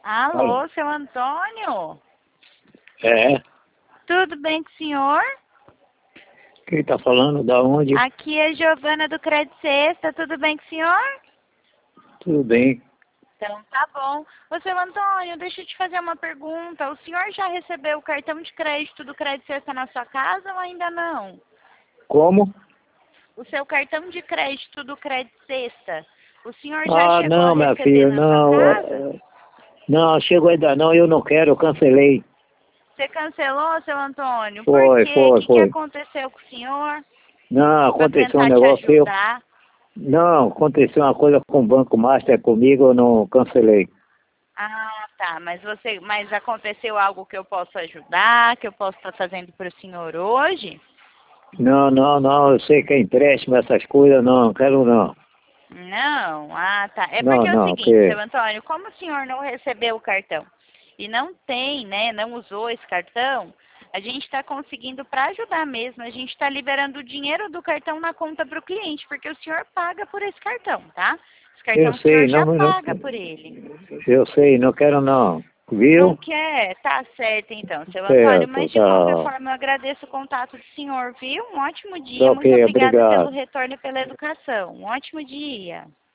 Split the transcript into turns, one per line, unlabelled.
Alô, seu Antônio?
É.
Tudo bem com o senhor?
Quem tá falando? Da onde?
Aqui é Giovana do Crédito Sexta, tudo bem com o senhor?
Tudo bem.
Então tá bom. Ô, seu Antônio, deixa eu te fazer uma pergunta. O senhor já recebeu o cartão de crédito do Crédito Sexta na sua casa ou ainda não?
Como?
O seu cartão de crédito do Crédito Sexta, o senhor já chegou a
Não, minha
receber
filha,
na sua
não.
casa?
Não, chegou ainda não, eu não quero, eu cancelei.
Você cancelou, seu Antônio? Por
Foi,
quê? O
foi,
que
foi.
aconteceu com o senhor?
Não,
Para
aconteceu um
tentar te
negócio,
ajudar.
Não, aconteceu uma coisa com o Banco Master comigo, eu não cancelei.
Ah, tá. Mas aconteceu algo que eu posso ajudar, que eu posso estar fazendo para o senhor hoje?
Não, eu sei que é empréstimo, essas coisas, não quero não.
Não? Ah, tá. É
Não,
porque é o
não,
seguinte,
que...
seu Antônio, como o senhor não recebeu o cartão e não tem, né, não usou esse cartão, a gente está conseguindo para ajudar mesmo, a gente está liberando o dinheiro do cartão na conta para o cliente, porque o senhor paga por esse cartão, tá? Esse
Eu
cartão o senhor
sei,
já paga por ele.
eu sei, não quero não.
Não
Viu?
quer? Tá certo então, seu Antônio,
Certo,
mas de qualquer
tá.
forma eu agradeço o contato do senhor, viu? Um ótimo dia,
Tá
muito
ok,
obrigada pelo
obrigado.
retorno e pela educação. Um ótimo dia.